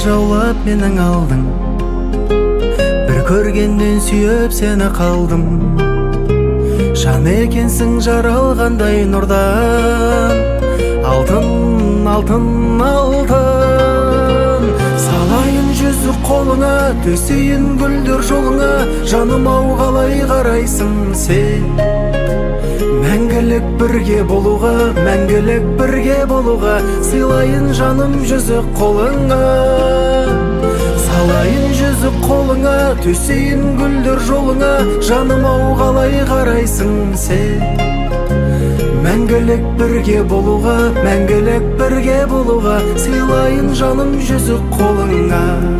жаулап менің алдың, бір көргенден сүйіп сені қалдым. Жан екенсің жаралғандай нұрдан, алтын, алтын, алтын. Салайын жүзік қолыңа, төсейін гүлдер жолыңа. Жаным ау қалай қарайсың сен? Мәңгілік бірге болуға, мәңгілік бірге болуға. Сыйлайын жаным жүзік қолыңа. Салайын жүзік қолыңа, төсейін гүлдер жолыңа. Жаным ау қалай қарайсың сен? Мәңгілік бірге болуға, мәңгілік бірге болуға. Сыйлайын жаным жүзік қолыңа.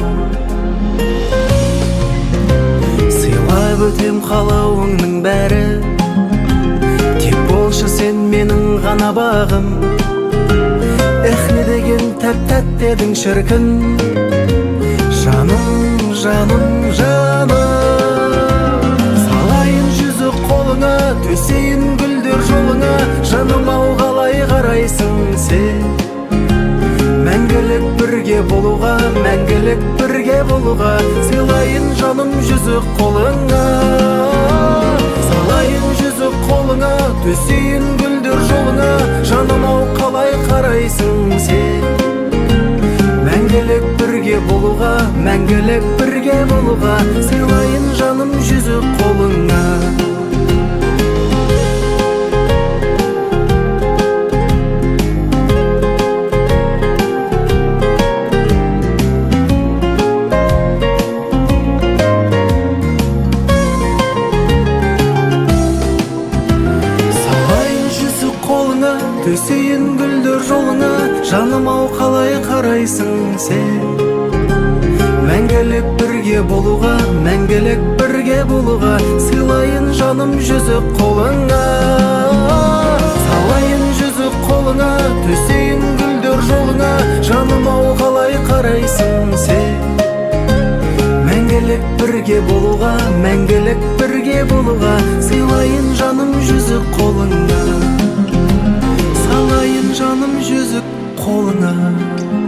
Сыйлап өтем қалауыңның бәрі, тек болшы сен менің ғана бағым. Эх, не деген тәп-тәт дедің шіркін. Жаным, жаным, жаным. Салайын жүзік қолыңа, төсейін гүлдер жолыңа. Жаным ау қалай қарайсың сен? Мәңгілік бірге болуға, мәңгілік бірге болуға. Сыйлайын жаным жүзік қолыңа. Салайын жүзік қолыңа, төсейін гүлдер жолыңа. Жаным ау қалай қарайсың сен? Мәңгілік бірге болуға, мәңгілік бірге болуға. Сыйлайын жаным жүзік қолыңа. Төсейін гүлдер жолыңа. Жаным ау қалай қарайсың сен? Мәңгілік бірге болуға, мәңгілік бірге болуға. Сыйлайын жаным жүзік қолыңа. Салайын жүзік қолыңа, төсейін гүлдер жолыңа. Жаным ау қалай қарайсың сен? Мәңгілік бірге болуға, мәңгілік бірге болуға. Сыйлайын жаным жүзік қолыңа. Салайын жаным жүзік қолыңа.